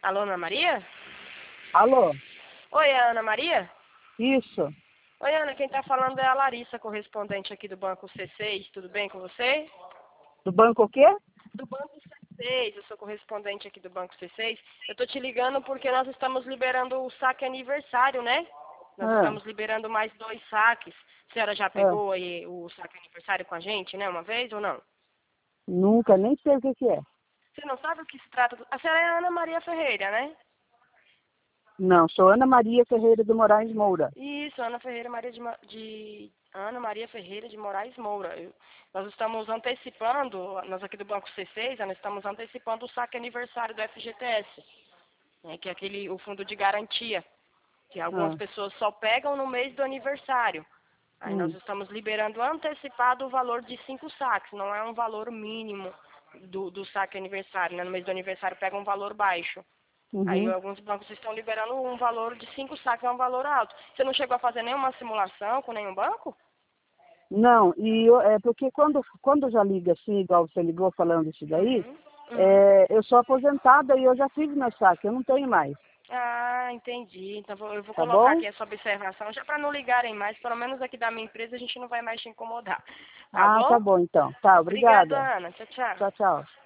Alô, Ana Maria? Alô? Oi, é a Ana Maria? Isso. Oi, Ana, quem tá falando é a Larissa, correspondente aqui do Banco C6. Tudo bem com você? Do banco o quê? Do Banco C6, eu sou correspondente aqui do Banco C6. Eu tô te ligando porque nós estamos liberando o saque aniversário, né? Nós Ah, estamos liberando mais 2 saques. A senhora já ah. pegou aí o saque aniversário com a gente, né? Uma vez ou não? Nunca, nem sei o que que é. Você não sabe o que se trata? A senhora é a Ana Maria Ferreira, né? Não, sou Ana Maria Ferreira de Moraes Moura. Isso, Ana Ferreira Maria Ana Maria Ferreira de Moraes Moura. Nós estamos antecipando, nós aqui do Banco C6, nós estamos antecipando o saque aniversário do FGTS, né, que é o fundo de garantia, que algumas Ah, pessoas só pegam no mês do aniversário. Aí nós hum, estamos liberando antecipado o valor de 5 saques, não é um valor mínimo do saque aniversário, né? No mês do aniversário pega um valor baixo. Aí uhum. alguns bancos estão liberando um valor de 5 saques, é um valor alto. Você não chegou a fazer nenhuma simulação com nenhum banco? Não, é porque quando já liga assim, igual você ligou falando isso daí, Uhum. Uhum. eu sou aposentada e eu já fiz meu saque, eu não tenho mais, Ah, entendi. Então eu vou tá colocar bom? aqui essa observação, já para não ligarem mais, pelo menos aqui da minha empresa a gente não vai mais te incomodar. Tá Ah, tá bom? bom então. Tá, Obrigada, obrigada. Ana. Tchau, tchau. Tchau, tchau.